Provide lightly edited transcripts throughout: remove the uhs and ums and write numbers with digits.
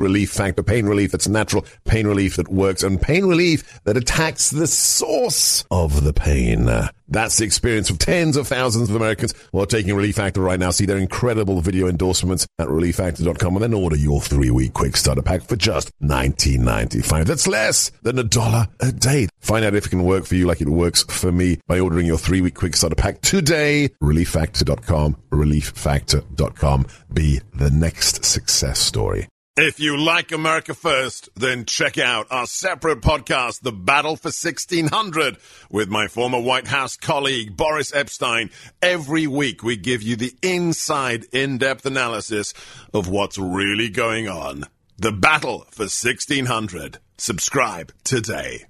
Relief Factor. Pain relief that's natural, pain relief that works, and pain relief that attacks the source of the pain. That's the experience of tens of thousands of Americans who are taking Relief Factor right now. See their incredible video endorsements at relieffactor.com and then order your 3-week quick starter pack for just $19.95. That's less than $1 a day. Find out if it can work for you like it works for me by ordering your 3-week quick starter pack today. relieffactor.com, relieffactor.com. Be the next success story. If you like America First, then check out our separate podcast, The Battle for 1600, with my former White House colleague, Boris Epshteyn. Every week, we give you the inside, in-depth analysis of what's really going on. The Battle for 1600. Subscribe today.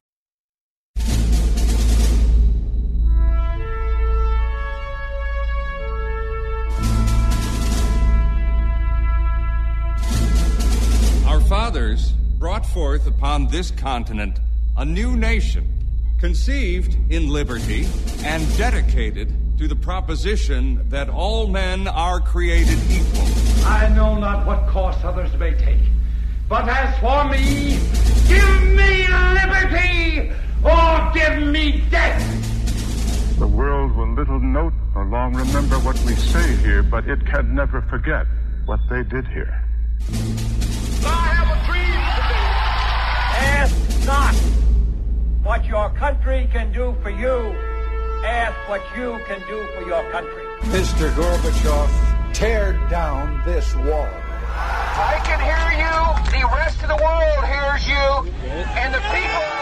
Our fathers brought forth upon this continent a new nation, conceived in liberty and dedicated to the proposition that all men are created equal. I know not what course others may take, but as for me, give me liberty or give me death. The world will little note nor long remember what we say here, but it can never forget what they did here. I have a dream today. Ask not what your country can do for you. Ask what you can do for your country. Mr. Gorbachev, tear down this wall. I can hear you. The rest of the world hears you. And the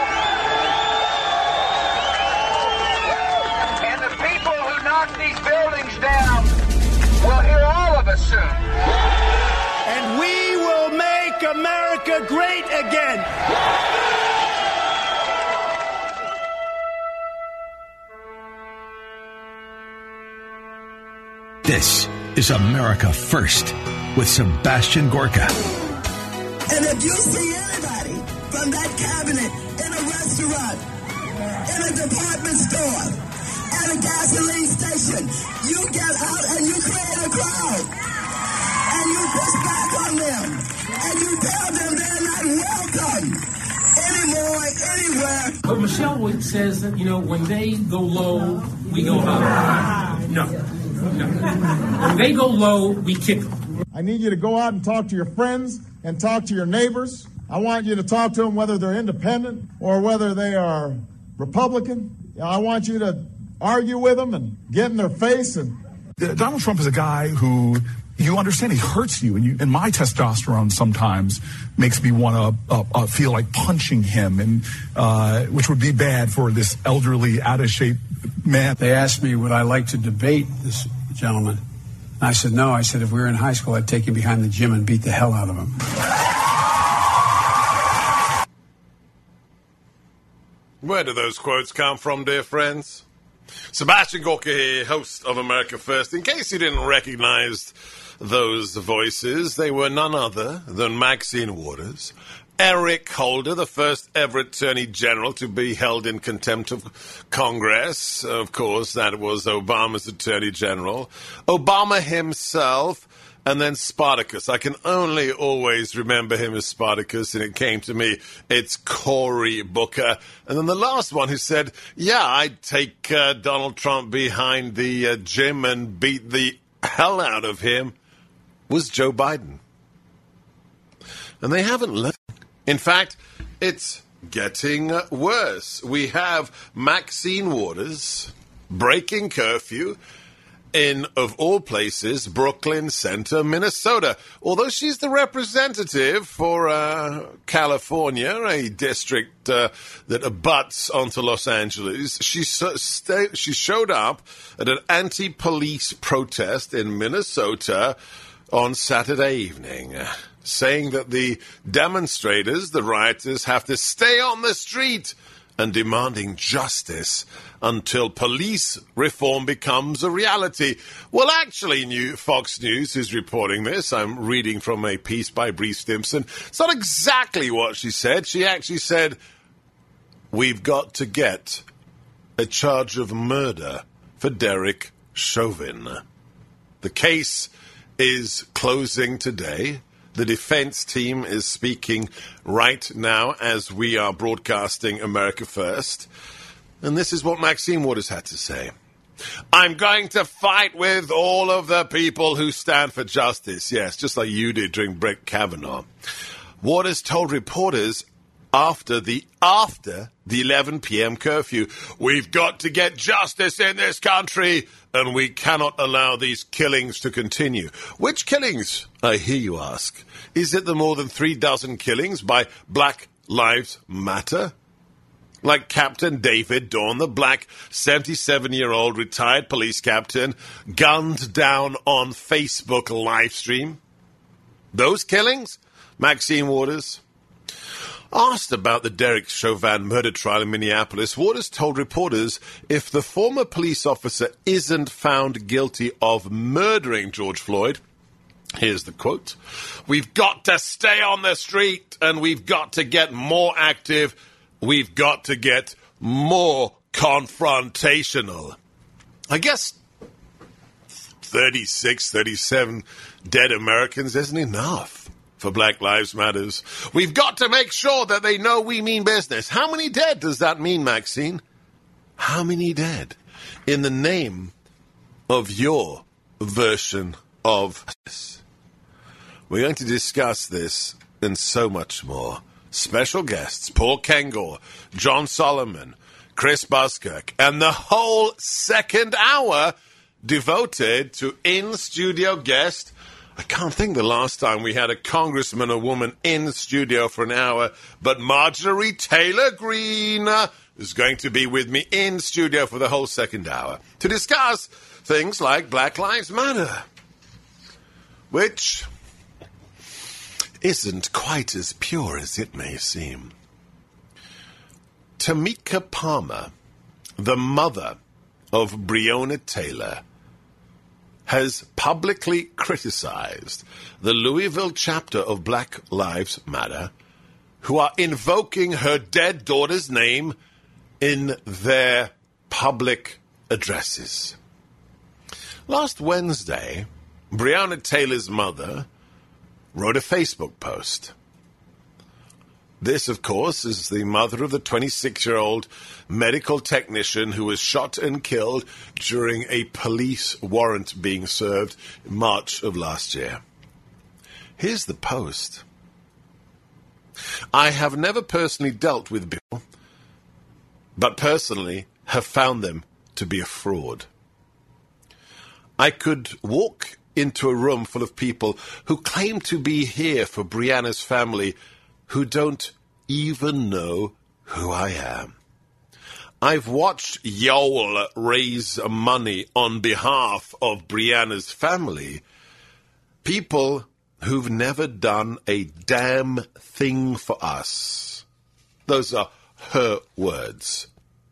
people who knock these buildings down will hear all of us soon. And we will make America great again. This is America First with Sebastian Gorka. And if you see anybody from that cabinet in a restaurant, in a department store, at a gasoline station, you get out and you create a crowd. And you push back on them. And you tell them they're not welcome anymore, anywhere. But Michelle says that, when they go low, we go high. No. When they go low, we kick them. I need you to go out and talk to your friends and talk to your neighbors. I want you to talk to them whether they're independent or whether they are Republican. I want you to argue with them and get in their face. And Donald Trump is a guy who, you understand, he hurts you, and my testosterone sometimes makes me want to feel like punching him, and which would be bad for this elderly, out of shape man. They asked me would I like to debate this gentleman. I said no. I said if we were in high school, I'd take him behind the gym and beat the hell out of him. Where do those quotes come from, dear friends? Sebastian Gorka here, host of America First. In case you didn't recognize those voices, they were none other than Maxine Waters, Eric Holder, the first ever Attorney General to be held in contempt of Congress. Of course, that was Obama's Attorney General. Obama himself, and then Spartacus. I can only always remember him as Spartacus, and it came to me, it's Cory Booker. And then the last one who said, yeah, I'd take Donald Trump behind the gym and beat the hell out of him, was Joe Biden. And they haven't left. In fact, it's getting worse. We have Maxine Waters breaking curfew in, of all places, Brooklyn Center, Minnesota. Although she's the representative for California, a district that abuts onto Los Angeles, she showed up at an anti-police protest in Minnesota on Saturday evening, saying that the demonstrators, the rioters, have to stay on the street and demanding justice until police reform becomes a reality. Well, actually, Fox News is reporting this. I'm reading from a piece by Bree Stimson. It's not exactly what she said. She actually said, we've got to get a charge of murder for Derek Chauvin. The case is closing today. The defense team is speaking right now as we are broadcasting America First. And this is what Maxine Waters had to say. I'm going to fight with all of the people who stand for justice. Yes, just like you did during Brett Kavanaugh. Waters told reporters after the 11 p.m. curfew, we've got to get justice in this country, and we cannot allow these killings to continue. Which killings, I hear you ask? Is it the more than 3 dozen killings by Black Lives Matter? Like Captain David Dawn, the black 77-year-old retired police captain, gunned down on Facebook live stream? Those killings? Maxine Waters? Asked about the Derek Chauvin murder trial in Minneapolis, Waters told reporters if the former police officer isn't found guilty of murdering George Floyd, here's the quote, we've got to stay on the street and we've got to get more active. We've got to get more confrontational. I guess 36, 37 dead Americans isn't enough for Black Lives Matters. We've got to make sure that they know we mean business. How many dead does that mean, Maxine? How many dead? In the name of your version of this. We're going to discuss this and so much more. Special guests, Paul Kengor, John Solomon, Chris Buskirk, and the whole second hour devoted to in-studio guest. I can't think the last time we had a congressman or woman in studio for an hour, but Marjorie Taylor Greene is going to be with me in studio for the whole second hour to discuss things like Black Lives Matter, which isn't quite as pure as it may seem. Tamika Palmer, the mother of Breonna Taylor, has publicly criticized the Louisville chapter of Black Lives Matter, who are invoking her dead daughter's name in their public addresses. Last Wednesday, Breonna Taylor's mother wrote a Facebook post. This, of course, is the mother of the 26-year-old medical technician who was shot and killed during a police warrant being served in March of last year. Here's the post. I have never personally dealt with people, but personally have found them to be a fraud. I could walk into a room full of people who claim to be here for Breonna's family who don't even know who I am. I've watched y'all raise money on behalf of Breonna's family. People who've never done a damn thing for us. Those are her words.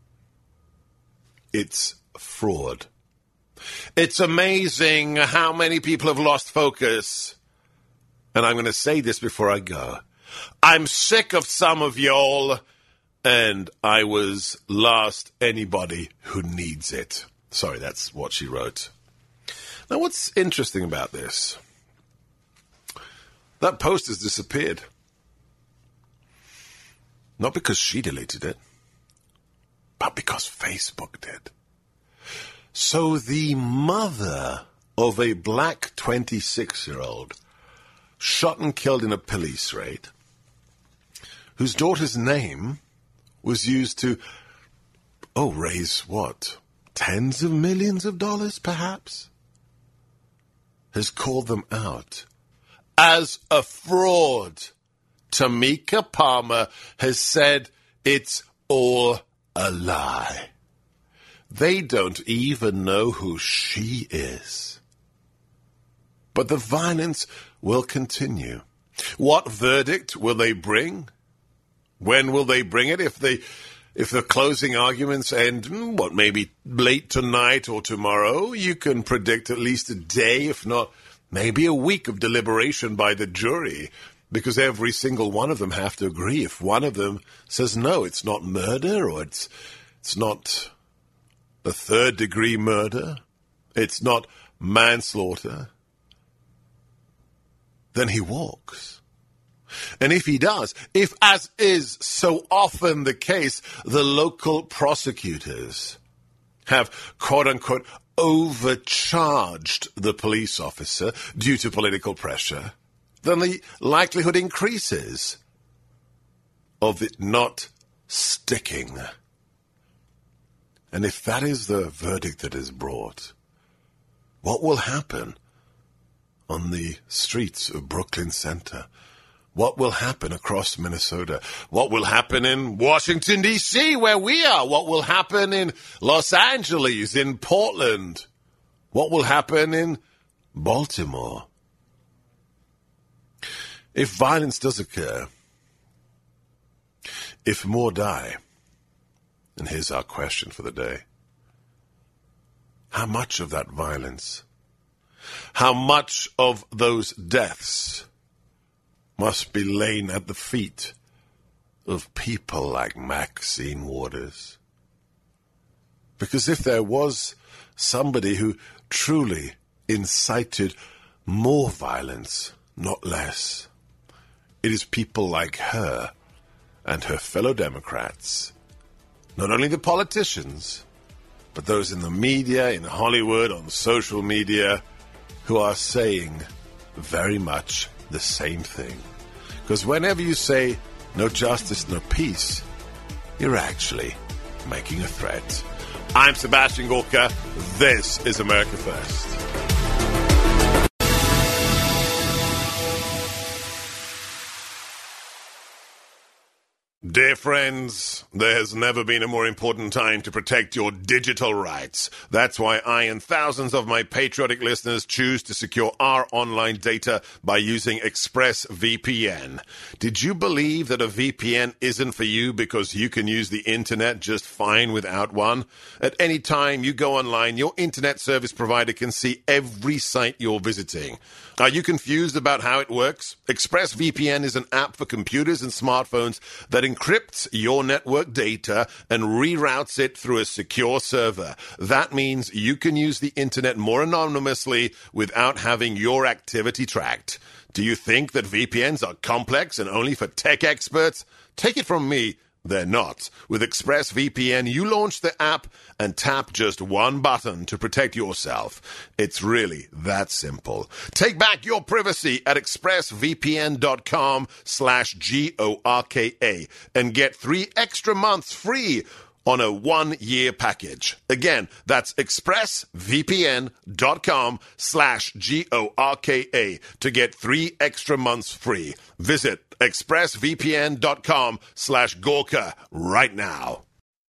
It's fraud. It's amazing how many people have lost focus. And I'm going to say this before I go. I'm sick of some of y'all, and I was last anybody who needs it. Sorry, that's what she wrote. Now, what's interesting about this? That post has disappeared. Not because she deleted it, but because Facebook did. So the mother of a black 26-year-old shot and killed in a police raid, whose daughter's name was used to, raise what? Tens of millions of dollars, perhaps? Has called them out as a fraud. Tamika Palmer has said it's all a lie. They don't even know who she is. But the violence will continue. What verdict will they bring? When will they bring it? If the closing arguments end, maybe late tonight or tomorrow, you can predict at least a day, if not maybe a week of deliberation by the jury, because every single one of them have to agree. If one of them says, no, it's not murder, or it's not a third-degree murder, it's not manslaughter, then he walks. And if he does, if, as is so often the case, the local prosecutors have, quote-unquote, overcharged the police officer due to political pressure, then the likelihood increases of it not sticking. And if that is the verdict that is brought, what will happen on the streets of Brooklyn Center? What will happen across Minnesota? What will happen in Washington, D.C., where we are? What will happen in Los Angeles, in Portland? What will happen in Baltimore? If violence does occur, if more die, and here's our question for the day, how much of that violence, how much of those deaths must be laid at the feet of people like Maxine Waters? Because if there was somebody who truly incited more violence, not less, it is people like her and her fellow Democrats, not only the politicians, but those in the media, in Hollywood, on social media, who are saying very much the same thing. Because whenever you say no justice, no peace, you're actually making a threat. I'm Sebastian Gorka. This is America First. Dear friends, there has never been a more important time to protect your digital rights. That's why I and thousands of my patriotic listeners choose to secure our online data by using ExpressVPN. Did you believe that a VPN isn't for you because you can use the internet just fine without one? At any time you go online, your internet service provider can see every site you're visiting. Are you confused about how it works? ExpressVPN is an app for computers and smartphones that encrypts your network data and reroutes it through a secure server. That means you can use the internet more anonymously without having your activity tracked. Do you think that VPNs are complex and only for tech experts? Take it from me, they're not. With ExpressVPN, you launch the app and tap just one button to protect yourself. It's really that simple. Take back your privacy at expressvpn.com/GORKA and get 3 extra months free on a 1-year package. Again, that's expressvpn.com/GORKA to get 3 extra months free. Visit expressvpn.com/Gorka right now.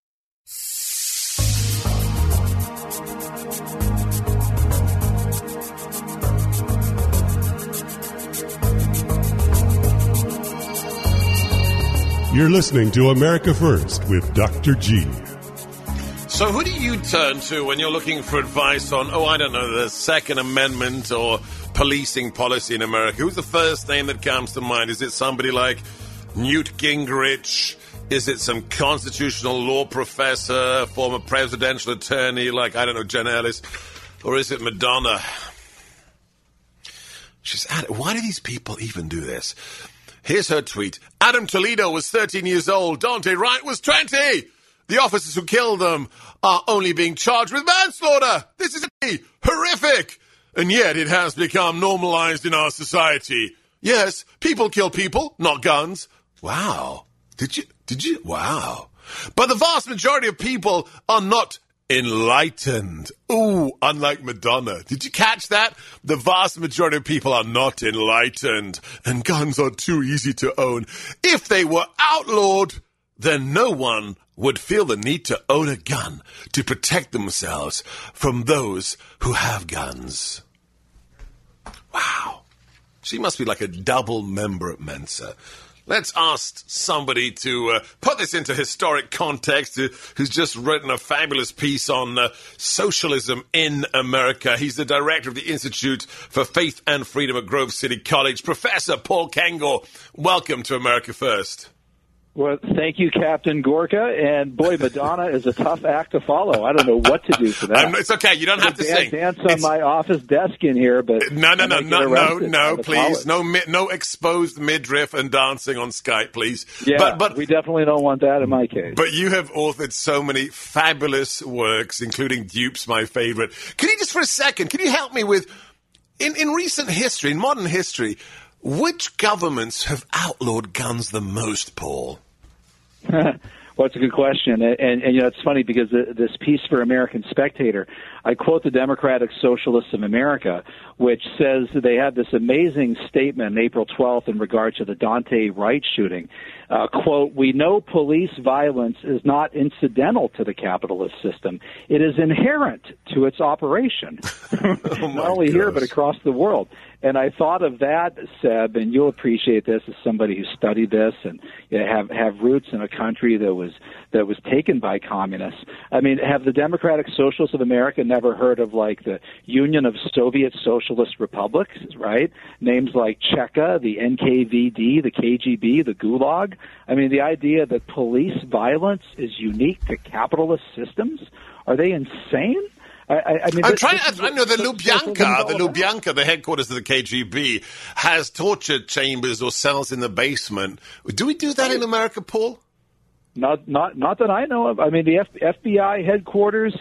You're listening to America First with Dr. G. So who do you turn to when you're looking for advice on, the Second Amendment or policing policy in America? Who's the first name that comes to mind? Is it somebody like Newt Gingrich? Is it some constitutional law professor, former presidential attorney like, Jen Ellis? Or is it Madonna? Why do these people even do this? Here's her tweet. Adam Toledo was 13 years old. Dante Wright was 20. The officers who killed them are only being charged with manslaughter. This is horrific. And yet it has become normalized in our society. Yes, people kill people, not guns. Wow. Did you? Wow. But the vast majority of people are not enlightened. Ooh, unlike Madonna. Did you catch that? The vast majority of people are not enlightened, and guns are too easy to own. If they were outlawed, then no one would feel the need to own a gun to protect themselves from those who have guns. Wow. She must be like a double member at Mensa. Let's ask somebody to put this into historic context, who's just written a fabulous piece on socialism in America. He's the director of the Institute for Faith and Freedom at Grove City College. Professor Paul Kengor, welcome to America First. Well, thank you, Captain Gorka. And boy, Madonna is a tough act to follow. I don't know what to do for that. It's okay. You don't have to sing. Dance on my office desk in here, but no, please, no exposed midriff and dancing on Skype, please. Yeah, but we definitely don't want that in my case. But you have authored so many fabulous works, including Dupes, my favorite. Can you just for a second? Can you help me with in recent history, in modern history? Which governments have outlawed guns the most, Paul? Well, it's a good question. And it's funny because this piece for American Spectator, I quote the Democratic Socialists of America, which says that they had this amazing statement April 12th in regard to the Dante Wright shooting. Quote, "We know police violence is not incidental to the capitalist system. It is inherent to its operation." Not only here, but across the world. And I thought of that, Seb, and you'll appreciate this as somebody who studied this and have roots in a country that was taken by communists. I mean, have the Democratic Socialists of America never heard of like the Union of Soviet Socialist Republics, right? Names like Cheka, the NKVD, the KGB, the Gulag. I mean, the idea that police violence is unique to capitalist systems, are they insane? I mean, I know the Lubyanka, the headquarters of the KGB, has torture chambers or cells in the basement. Do we do that in America, Paul? Not that I know of. I mean, the FBI headquarters,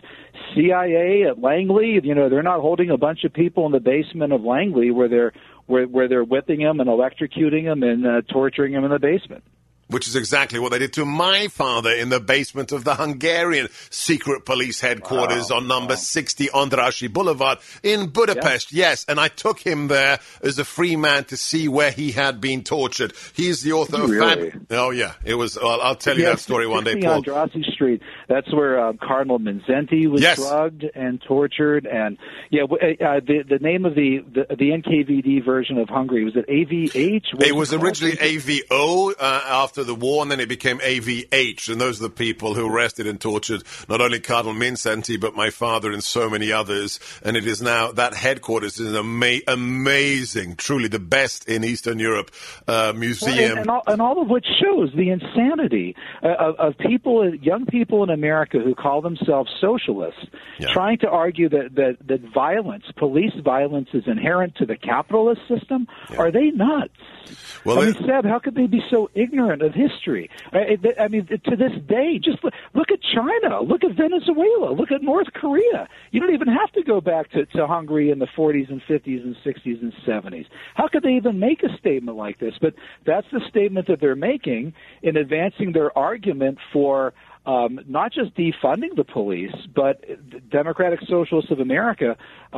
CIA at Langley, they're not holding a bunch of people in the basement of Langley where they're whipping them and electrocuting them and torturing them in the basement. Which is exactly what they did to my father in the basement of the Hungarian secret police headquarters on number 60 Andrássy Boulevard in Budapest. Yeah. Yes, and I took him there as a free man to see where he had been tortured. He's the author of Oh, yeah. It was. I'll tell you that story one day, Paul. Andrássy Street. That's where Cardinal Mindszenty was drugged and tortured. And, the name of the NKVD version of Hungary, was it AVH? It was originally AVO after the war, and then it became AVH, and those are the people who arrested and tortured not only Cardinal Mindszenty, but my father and so many others. And it is now, that headquarters is an amazing, truly the best in Eastern Europe museum. And all of which shows the insanity of people, young people in America who call themselves socialists, trying to argue that violence, police violence, is inherent to the capitalist system. Are they nuts? Well, Seb, how could they be so ignorant of history? I mean, to this day, just look at China, look at Venezuela, look at North Korea. You don't even have to go back to Hungary in the 40s and 50s and 60s and 70s. How could they even make a statement like this? But that's the statement that they're making in advancing their argument for not just defunding the police, but Democratic Socialists of America.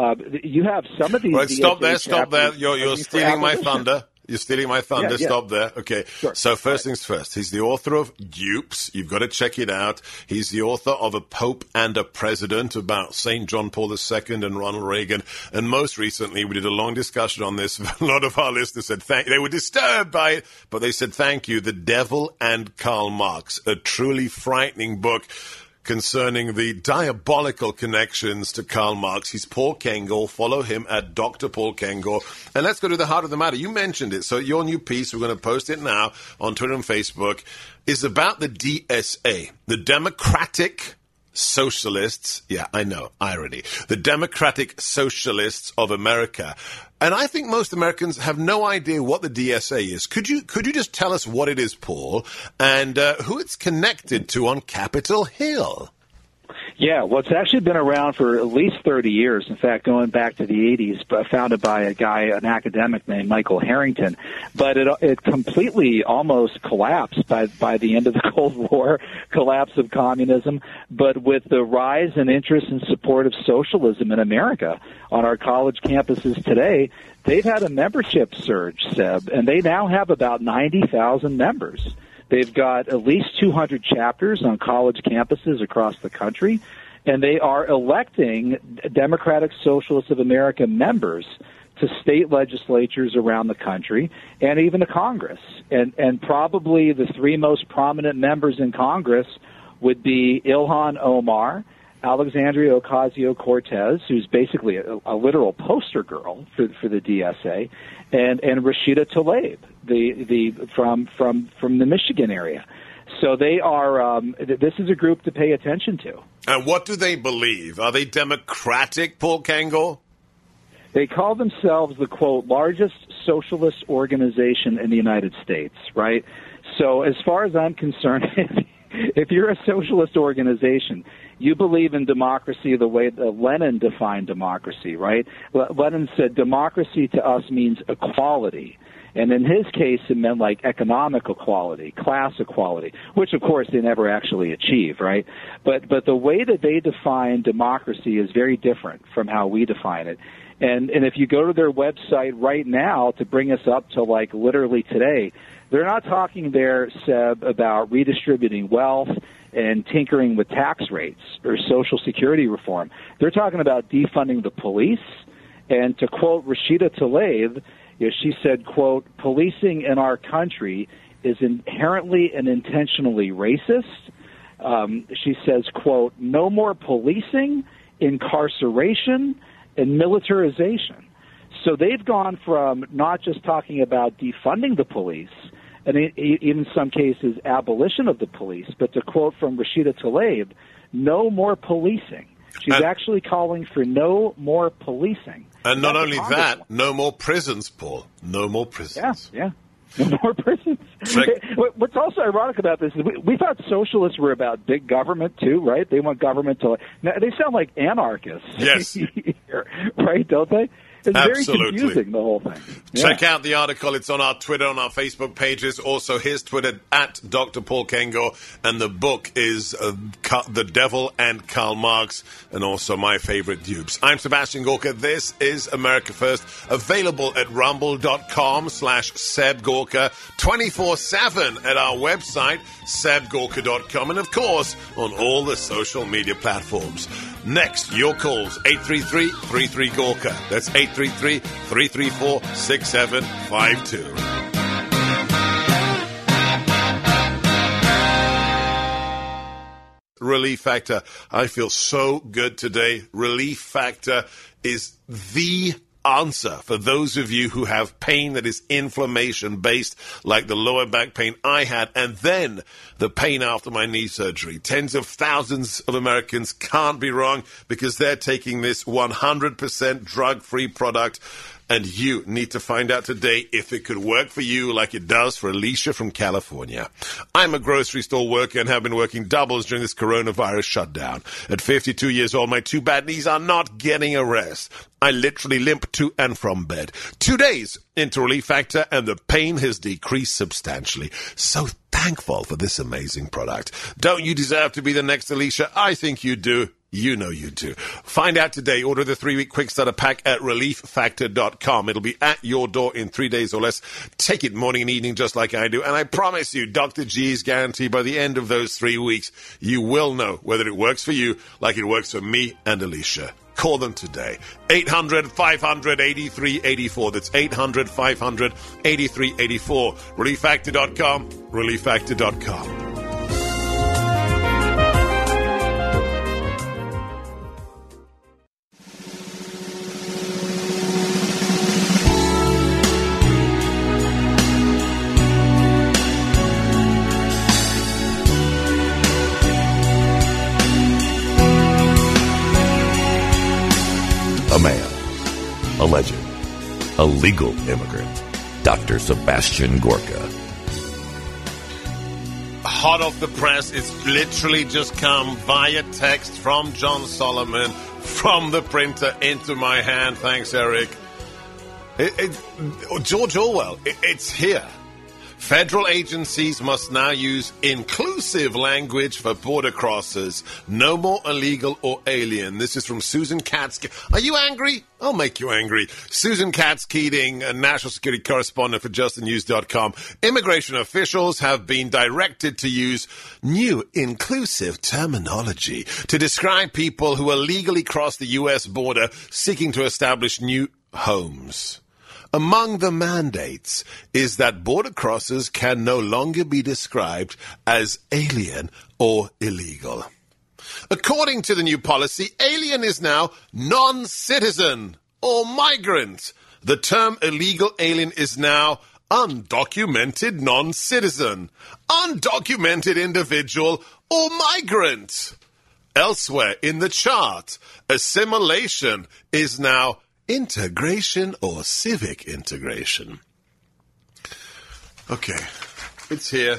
You have some of these. Right, stop there. You're stealing my thunder. You're stealing my thunder. Yeah. Stop there. Okay. Sure. So first things first, he's the author of Dupes. You've got to check it out. He's the author of A Pope and a President, about St. John Paul II and Ronald Reagan. And most recently, we did a long discussion on this. A lot of our listeners said they were disturbed by it, but they said thank you. The Devil and Karl Marx, a truly frightening book concerning the diabolical connections to Karl Marx. He's Paul Kengor. Follow him at Dr. Paul Kengor. And let's go to the heart of the matter. You mentioned it. So your new piece, we're going to post it now on Twitter and Facebook, is about the DSA, the Democratic Socialists. Yeah, I know, irony. The Democratic Socialists of America. And I think most Americans have no idea what the DSA is. Could you just tell us what it is, Paul, and who it's connected to on Capitol Hill? Yeah, well, it's actually been around for at least 30 years. In fact, going back to the 80s, founded by an academic named Michael Harrington. But it completely almost collapsed by the end of the Cold War, collapse of communism. But with the rise in interest and support of socialism in America on our college campuses today, they've had a membership surge, Seb, and they now have about 90,000 members. They've got at least 200 chapters on college campuses across the country, and they are electing Democratic Socialists of America members to state legislatures around the country and even to Congress. And probably the three most prominent members in Congress would be Ilhan Omar, Alexandria Ocasio-Cortez, who's basically a literal poster girl for the DSA, and Rashida Tlaib, from the Michigan area. So they are. This is a group to pay attention to. And what do they believe? Are they democratic, Paul Kengor? They call themselves the, quote, largest socialist organization in the United States, right? So as far as I'm concerned, if you're a socialist organization, you believe in democracy the way that Lenin defined democracy, right? Lenin said democracy to us means equality. And in his case, it meant like economic equality, class equality, which, of course, they never actually achieved, right? But the way that they define democracy is very different from how we define it. And if you go to their website right now to bring us up to, like, literally today, they're not talking there, Seb, about redistributing wealth and tinkering with tax rates or Social Security reform. They're talking about defunding the police. And to quote Rashida Tlaib, she said, quote, policing in our country is inherently and intentionally racist. She says, quote, no more policing, incarceration, and militarization. So they've gone from not just talking about defunding the police, and even in some cases abolition of the police, but to quote from Rashida Tlaib, no more policing. She's actually calling for no more policing. And not only that, no more prisons, Paul. No more prisons. Yeah. No more prisons. What's also ironic about this is we thought socialists were about big government too, right? They want government to. Now, they sound like anarchists. Yes. Right? Don't they? It's Absolutely. very confusing, the whole thing. Check out the article. It's on our Twitter, on our Facebook pages. Also, his Twitter, at Dr. Paul Kengor. And the book is The Devil and Karl Marx, and also my favorite dupes. I'm Sebastian Gorka. This is America First. Available at rumble.com/Seb Gorka, 24/7 at our website, sebgorka.com, and of course, on all the social media platforms. Next, your calls, 833-33-GORKA. That's 833-334-6752. Relief Factor. I feel so good today. Relief Factor is the answer for those of you who have pain that is inflammation-based, like the lower back pain I had, and then the pain after my knee surgery. Tens of thousands of Americans can't be wrong because they're taking this 100% drug-free product. And you need to find out today if it could work for you like it does for Alicia from California. I'm a grocery store worker and have been working doubles during this coronavirus shutdown. At 52 years old, my two bad knees are not getting a rest. I literally limp to and from bed. 2 days into Relief Factor, and the pain has decreased substantially. So thankful for this amazing product. Don't you deserve to be the next Alicia? I think you do. You know you do. Find out today. Order the 3-week quick starter pack at relieffactor.com. It'll be at your door in 3 days or less. Take it morning and evening just like I do. And I promise you, Dr. G's guarantee by the end of those 3 weeks, you will know whether it works for you like it works for me and Alicia. Call them today. 800-500-8384. That's 800-500-8384. Relieffactor.com. Relieffactor.com. A man, a legend, a legal immigrant, Dr. Sebastian Gorka. Hot off the press, it's literally just come via text from John Solomon, from the printer into my hand. Thanks, Eric. George Orwell, it's here. Federal agencies must now use inclusive language for border crossers. No more illegal or alien. This is from Susan Katz. Are you angry? I'll make you angry. Susan Katz-Keating, a national security correspondent for JustTheNews.com. Immigration officials have been directed to use new inclusive terminology to describe people who illegally cross the U.S. border seeking to establish new homes. Among the mandates is that border crossers can no longer be described as alien or illegal. According to the new policy, alien is now non-citizen or migrant. The term illegal alien is now undocumented non-citizen, undocumented individual, or migrant. Elsewhere in the chart, assimilation is now integration or civic integration. Okay, it's here.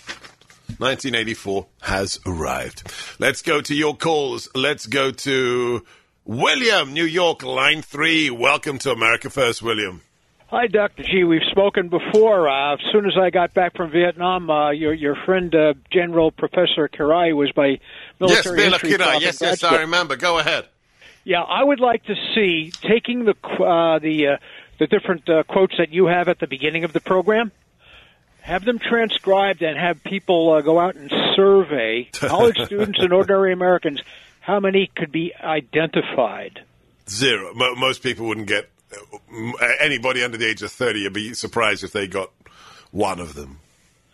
1984 has arrived. Let's go to your calls. Let's go to William, New York, line 3. Welcome to America First, William. Hi, Dr. G. We've spoken before. As soon as I got back from Vietnam, your friend, General Professor Kirai, was my military history prof. Yes, I remember. Go ahead. Yeah, I would like to see taking the different quotes that you have at the beginning of the program, have them transcribed and have people go out and survey college students and ordinary Americans how many could be identified. 0. Most people wouldn't get. Anybody under the age of 30 would be surprised if they got one of them.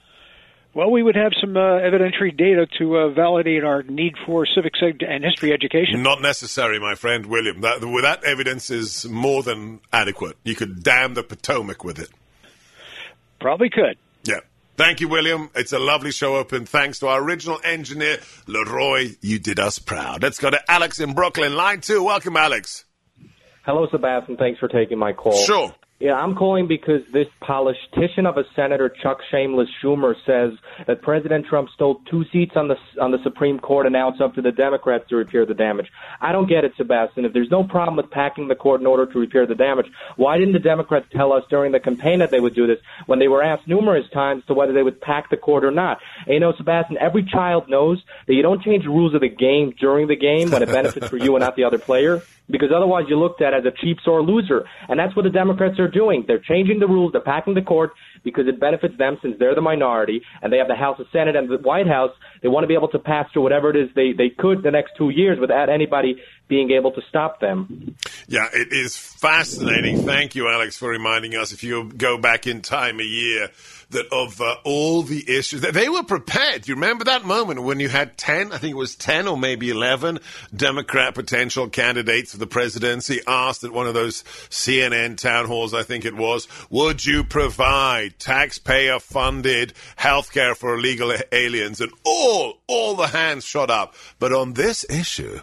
Well, we would have some evidentiary data to validate our need for civics and history education. Not necessary, my friend William. That evidence is more than adequate. You could dam the Potomac with it. Probably could. Yeah. Thank you, William. It's a lovely show open. Thanks to our original engineer, Leroy. You did us proud. Let's go to Alex in Brooklyn. Line 2. Welcome, Alex. Hello, Sebastian. Thanks for taking my call. Sure. Yeah, I'm calling because this politician of a Senator, Chuck Shameless Schumer, says that President Trump stole 2 seats on the Supreme Court and now it's up to the Democrats to repair the damage. I don't get it, Sebastian. If there's no problem with packing the court in order to repair the damage, why didn't the Democrats tell us during the campaign that they would do this when they were asked numerous times to whether they would pack the court or not? And you know, Sebastian, every child knows that you don't change the rules of the game during the game when it benefits for you and not the other player, because otherwise you're looked at as a cheap sore loser. And that's what the Democrats are doing. They're changing the rules. They're packing the court because it benefits them since they're the minority and they have the House, the Senate, and the White House. They want to be able to pass through whatever it is they could the next 2 years without anybody being able to stop them. Yeah, it is fascinating. Thank you, Alex, for reminding us, if you go back in time a year, that of all the issues, they were prepared. You remember that moment when you had 10, I think it was 10 or maybe 11 Democrat potential candidates for the presidency asked at one of those CNN town halls, I think it was, would you provide taxpayer-funded health care for illegal aliens? And all the hands shot up. But on this issue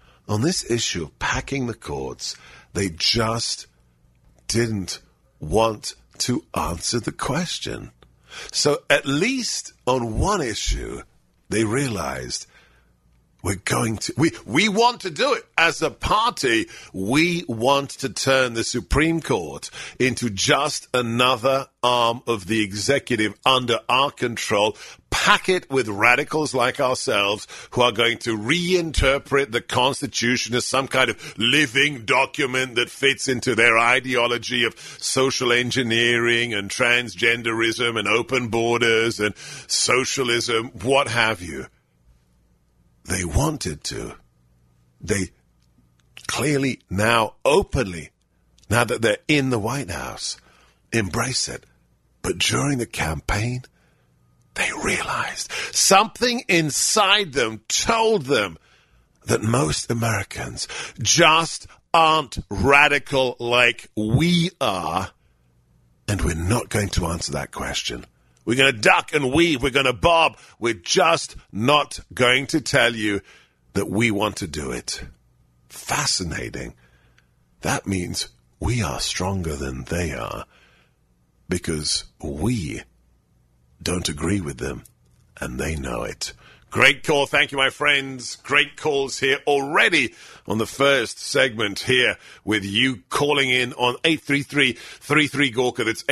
of packing the courts, they just didn't want to answer the question. So at least on one issue, they realized we want to do it. As a party, we want to turn the Supreme Court into just another arm of the executive under our control, pack it with radicals like ourselves who are going to reinterpret the Constitution as some kind of living document that fits into their ideology of social engineering and transgenderism and open borders and socialism, what have you. They wanted to. They clearly now openly, now that they're in the White House, embrace it. But during the campaign, they realized something inside them told them that most Americans just aren't radical like we are, and we're not going to answer that question. We're going to duck and weave. We're going to bob. We're just not going to tell you that we want to do it. Fascinating. That means we are stronger than they are because we don't agree with them and they know it. Great call. Thank you, my friends. Great calls here already on the first segment here with you calling in on 833-33-GORKA. That's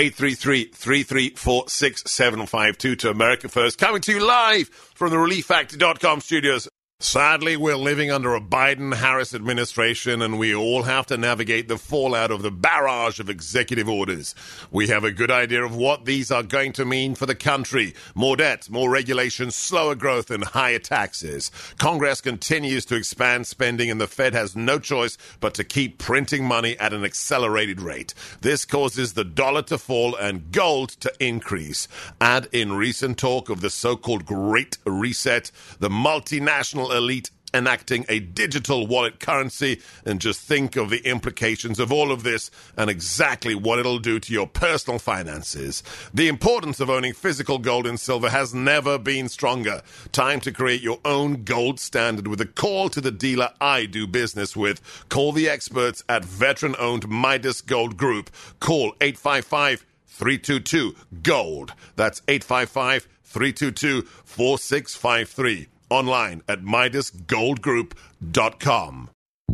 833-334-6752 to America First. Coming to you live from the ReliefFactor.com studios. Sadly, we're living under a Biden-Harris administration, and we all have to navigate the fallout of the barrage of executive orders. We have a good idea of what these are going to mean for the country. More debt, more regulations, slower growth, and higher taxes. Congress continues to expand spending, and the Fed has no choice but to keep printing money at an accelerated rate. This causes the dollar to fall and gold to increase. Add in recent talk of the so-called Great Reset, the multinational elite enacting a digital wallet currency, and just think of the implications of all of this and exactly what it'll do to your personal finances. The importance of owning physical gold and silver has never been stronger. Time to create your own gold standard with a call to the dealer I do business with. Call the experts at veteran-owned Midas Gold Group. Call 855-322-GOLD. That's 855-322-4653. Online at MidasGoldGroup.com.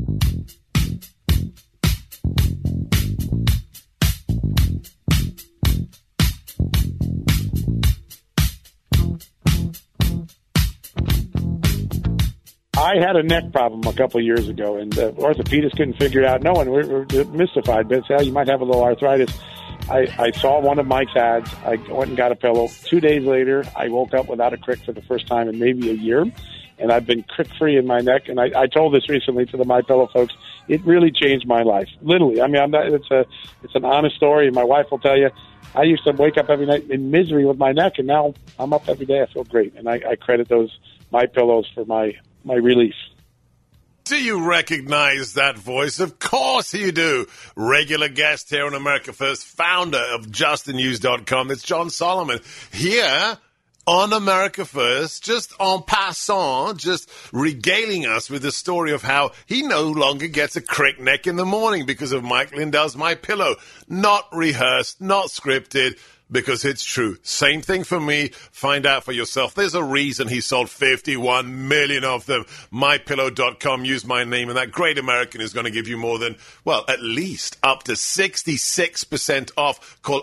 I had a neck problem a couple of years ago, and the orthopedist couldn't figure it out. No one, we're mystified, but you might have a little arthritis. I saw one of Mike's ads. I went and got a pillow. 2 days later, I woke up without a crick for the first time in maybe a year, and I've been crick-free in my neck. And I told this recently to the MyPillow folks. It really changed my life, literally. I mean, it's an honest story, and my wife will tell you. I used to wake up every night in misery with my neck, and now I'm up every day. I feel great, and I credit those MyPillows for my relief. Do you recognize that voice? Of course you do. Regular guest here on America First, founder of JustTheNews.com. It's John Solomon here on America First, just en passant, just regaling us with the story of how he no longer gets a crick neck in the morning because of Mike Lindell's MyPillow. Not rehearsed, not scripted, because it's true. Same thing for me. Find out for yourself. There's a reason he sold 51 million of them. MyPillow.com. Use my name, and that great American is going to give you more than, well, at least up to 66% off. Call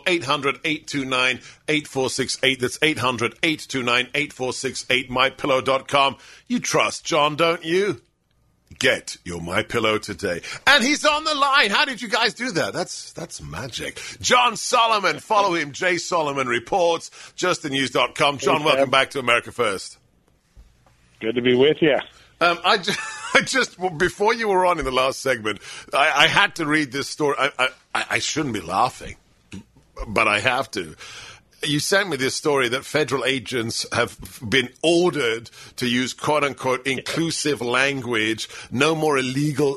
800-829-8468. That's 800-829-8468. MyPillow.com. You trust John, don't you? Get your MyPillow today. And he's on the line. How did you guys do that? That's magic. John Solomon. Follow him. Jay Solomon Reports. JustTheNews.com. John, welcome back to America First. Good to be with you. I just before you were on in the last segment, I had to read this story. I shouldn't be laughing, but I have to. You sent me this story that federal agents have been ordered to use quote-unquote inclusive language, no more illegal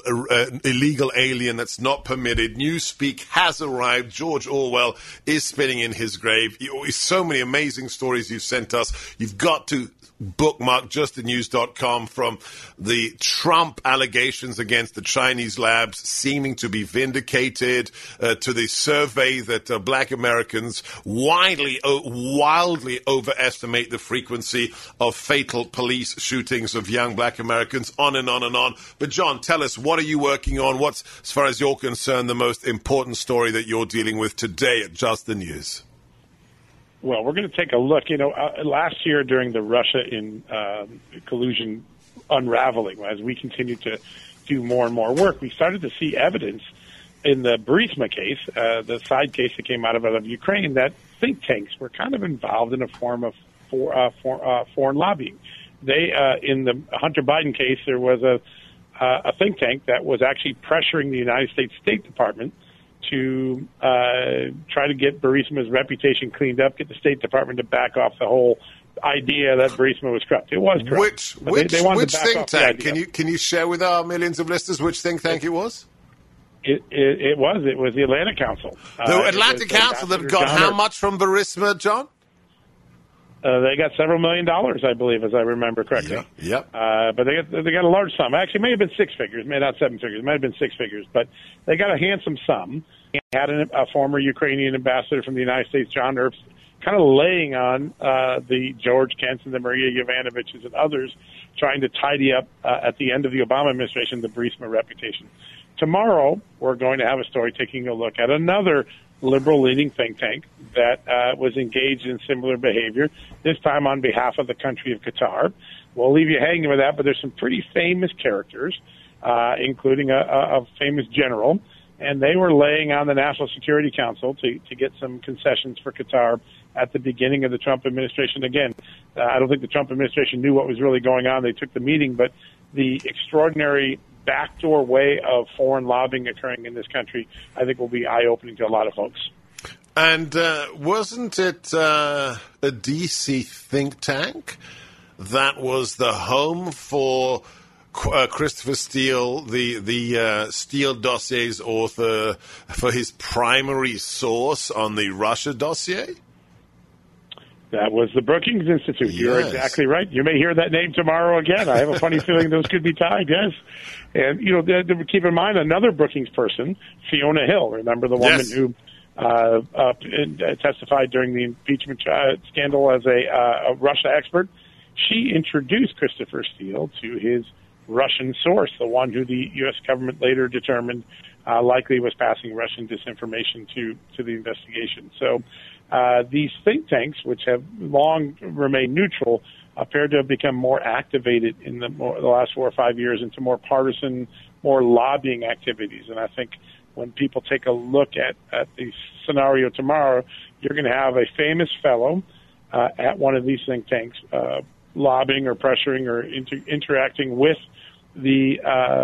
alien that's not permitted. Newspeak has arrived. George Orwell is spinning in his grave. So many amazing stories you've sent us. You've got to bookmark justthenews.com from the Trump allegations against the Chinese labs seeming to be vindicated, to the survey that black Americans wildly overestimate the frequency of fatal police shootings of young black Americans, on and on and on. But John, tell us, what are you working on? What's, as far as you're concerned, the most important story that you're dealing with today at Just the News? Well, we're going to take a look. Last year during the Russia collusion unraveling, as we continued to do more and more work, we started to see evidence in the Burisma case, the side case that came out of Ukraine, that think tanks were kind of involved in a form of foreign lobbying. They, in the Hunter Biden case, there was a think tank that was actually pressuring the United States State Department to try to get Burisma's reputation cleaned up, get the State Department to back off the whole idea that Burisma was corrupt. It was corrupt. Which think tank? Can you share with our millions of listeners which think tank it was? It was the Atlantic Council. The Atlantic Council that got how much from Burisma, John? They got several $1 million, I believe, as I remember correctly. Yep. But they got a large sum. Actually, it may have been six figures, maybe not seven figures. It might have been six figures, but they got a handsome sum. Had a former Ukrainian ambassador from the United States, John Earps, kind of laying on the George Kents and the Maria Yovanovitches and others, trying to tidy up at the end of the Obama administration the Burisma reputation. Tomorrow, we're going to have a story taking a look at another liberal-leaning think tank that was engaged in similar behavior, this time on behalf of the country of Qatar. We'll leave you hanging with that, but there's some pretty famous characters, including a famous general, and they were laying on the National Security Council to get some concessions for Qatar at the beginning of the Trump administration. Again, I don't think the Trump administration knew what was really going on. They took the meeting, but the extraordinary backdoor way of foreign lobbying occurring in this country, I think, will be eye-opening to a lot of folks. And wasn't it a D.C. think tank that was the home for Christopher Steele, the Steele dossier's author, for his primary source on the Russia dossier? That was the Brookings Institute. Yes. You're exactly right. You may hear that name tomorrow again. I have a funny feeling those could be tied, yes. And, keep in mind another Brookings person, Fiona Hill. Remember the woman who testified during the impeachment scandal as a Russia expert? She introduced Christopher Steele to his Russian source, the one who the U.S. government later determined likely was passing Russian disinformation to the investigation. So these think tanks, which have long remained neutral, appear to have become more activated in the last 4 or 5 years into more partisan, more lobbying activities. And I think when people take a look at the scenario tomorrow, you're going to have a famous fellow at one of these think tanks lobbying or pressuring or interacting with the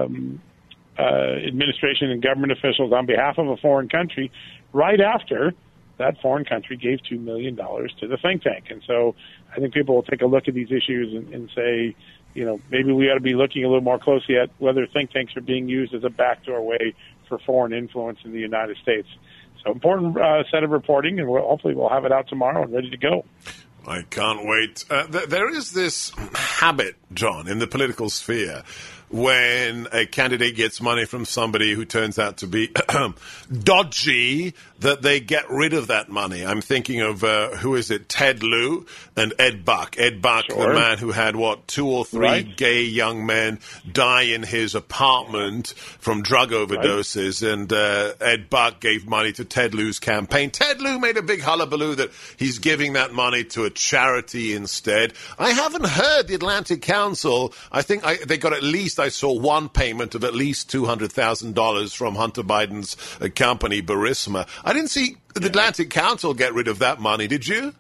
administration and government officials on behalf of a foreign country right after that foreign country gave $2 million to the think tank. And so I think people will take a look at these issues and say, maybe we ought to be looking a little more closely at whether think tanks are being used as a backdoor way for foreign influence in the United States. So important set of reporting, and hopefully we'll have it out tomorrow and ready to go. I can't wait. There is this habit, John, in the political sphere when a candidate gets money from somebody who turns out to be dodgy, that they get rid of that money. I'm thinking of, Ted Lieu and Ed Buck. Ed Buck, the man who had, 2 or 3 gay young men die in his apartment from drug overdoses, and Ed Buck gave money to Ted Lieu's campaign. Ted Lieu made a big hullabaloo that he's giving that money to a charity instead. I haven't heard the Atlantic Council. I think they got I saw one payment of at least $200,000 from Hunter Biden's company, Burisma. I didn't see the Atlantic Council get rid of that money, did you?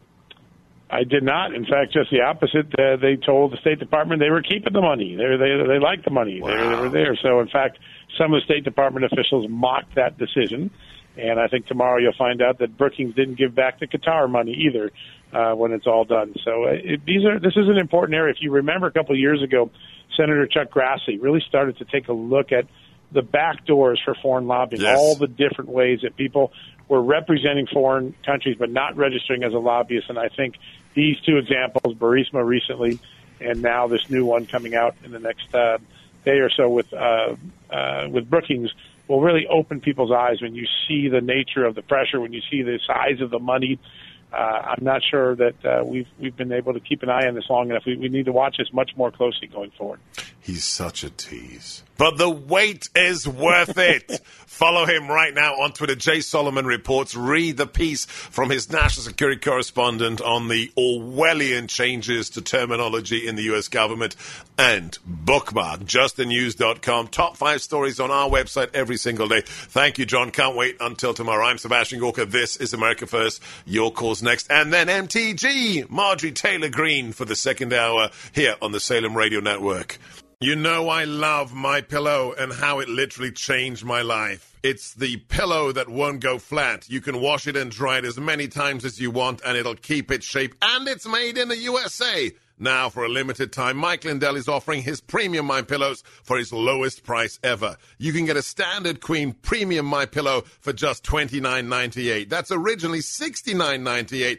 I did not. In fact, just the opposite. They told the State Department they were keeping the money. They liked the money. Wow. They were there. So, in fact, some of the State Department officials mocked that decision. And I think tomorrow you'll find out that Brookings didn't give back the Qatar money either when it's all done. So this is an important area. If you remember a couple of years ago, Senator Chuck Grassley really started to take a look at the back doors for foreign lobbying, all the different ways that people were representing foreign countries but not registering as a lobbyist. And I think these 2 examples, Burisma recently and now this new one coming out in the next day or so with Brookings, will really open people's eyes when you see the nature of the pressure, when you see the size of the money. I'm not sure that we've been able to keep an eye on this long enough. We need to watch this much more closely going forward. He's such a tease. But the wait is worth it. Follow him right now on Twitter. Jay Solomon Reports. Read the piece from his national security correspondent on the Orwellian changes to terminology in the U.S. government. And bookmark justthenews.com. Top 5 stories on our website every single day. Thank you, John. Can't wait until tomorrow. I'm Sebastian Gorka. This is America First. Your call's next. And then MTG, Marjorie Taylor Greene for the second hour here on the Salem Radio Network. You know I love MyPillow and how it literally changed my life. It's the pillow that won't go flat. You can wash it and dry it as many times as you want, and it'll keep its shape. And it's made in the USA. Now, for a limited time, Mike Lindell is offering his premium MyPillows for his lowest price ever. You can get a standard queen premium MyPillow for just $29.98. That's originally $69.98,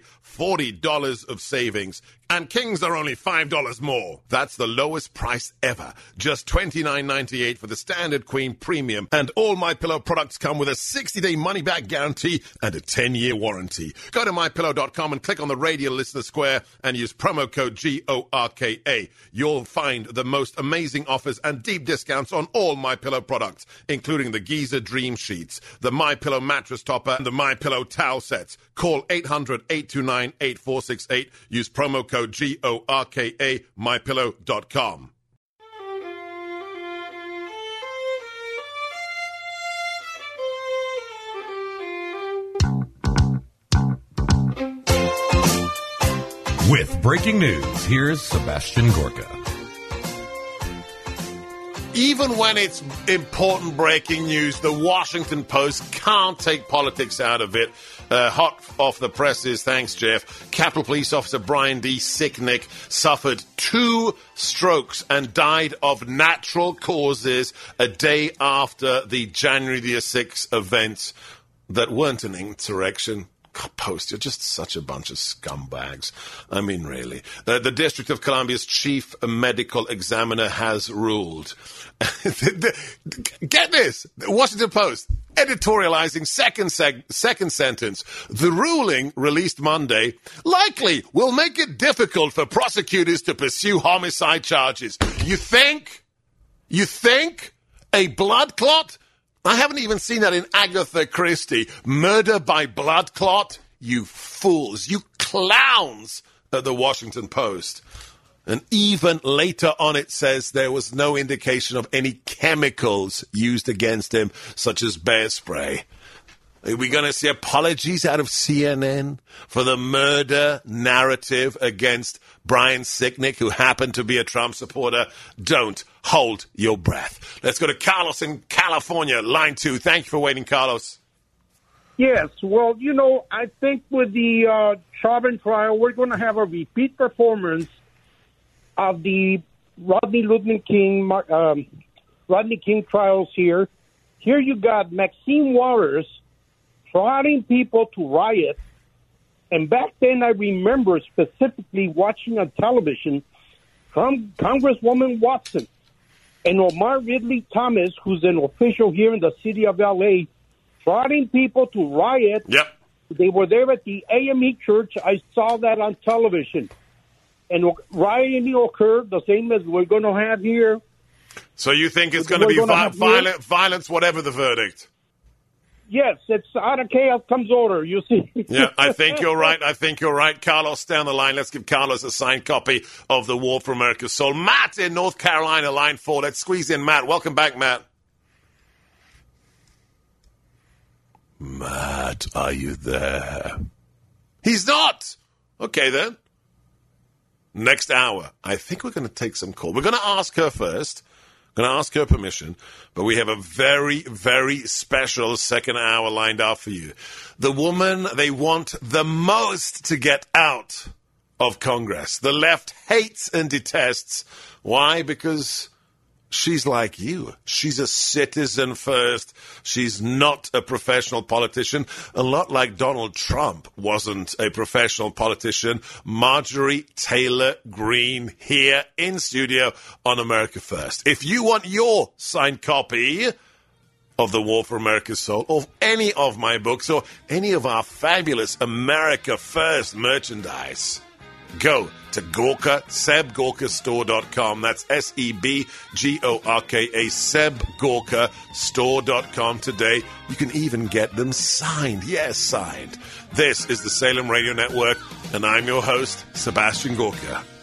$40 of savings. And kings are only $5 more. That's the lowest price ever. Just $29.98 for the standard queen premium. And all MyPillow products come with a 60-day money-back guarantee and a 10-year warranty. Go to MyPillow.com and click on the radio listener square and use promo code GORKA. You'll find the most amazing offers and deep discounts on all MyPillow products, including the Giza Dream Sheets, the MyPillow mattress topper, and the MyPillow towel sets. Call 800-829-8468. Use promo code GORKA, MyPillow.com. With breaking news, here's Sebastian Gorka. even when it's important breaking news, the Washington Post can't take politics out of it. Hot off the presses, thanks, Jeff. Capitol Police Officer Brian D. Sicknick suffered 2 strokes and died of natural causes a day after the January the 6th events that weren't an insurrection. Post, you're just such a bunch of scumbags. I mean, really. The District of Columbia's chief medical examiner has ruled. Get this! The Washington Post, editorializing second sentence. The ruling, released Monday, likely will make it difficult for prosecutors to pursue homicide charges. You think? A blood clot? I haven't even seen that in Agatha Christie. Murder by blood clot? You fools. You clowns at the Washington Post. And even later on it says there was no indication of any chemicals used against him, such as bear spray. Are we going to see apologies out of CNN for the murder narrative against Brian Sicknick, who happened to be a Trump supporter? Don't hold your breath. Let's go to Carlos in California, line 2. Thank you for waiting, Carlos. Yes, well, you know, I think with the Chauvin trial, we're going to have a repeat performance of the Rodney King trials here. Here you got Maxine Waters prodding people to riot. And back then, I remember specifically watching on television Congresswoman Watson and Omar Ridley Thomas, who's an official here in the city of L.A., prodding people to riot. Yep. They were there at the AME church. I saw that on television. And rioting occurred the same as we're going to have here. So you think it's going to be violence, whatever the verdict? Yes, it's out of chaos comes order, you see. Yeah, I think you're right. Carlos, stay on the line. Let's give Carlos a signed copy of The War for America's Soul. Matt in North Carolina, line 4. Let's squeeze in Matt. Welcome back, Matt. Matt, are you there? He's not. Okay, then. Next hour, I think we're going to take some call. We're going to ask her first. Going to ask her permission, but we have a very, very special second hour lined up for you. The woman they want the most to get out of Congress. The left hates and detests. Why? Because she's like you. She's a citizen first. She's not a professional politician. A lot like Donald Trump wasn't a professional politician. Marjorie Taylor Greene here in studio on America First. If you want your signed copy of The War for America's Soul, or any of my books, or any of our fabulous America First merchandise, go to Gorka, SebGorkaStore.com. That's SebGorka, SebGorkaStore.com today. You can even get them signed. Yes, signed. This is the Salem Radio Network, and I'm your host, Sebastian Gorka.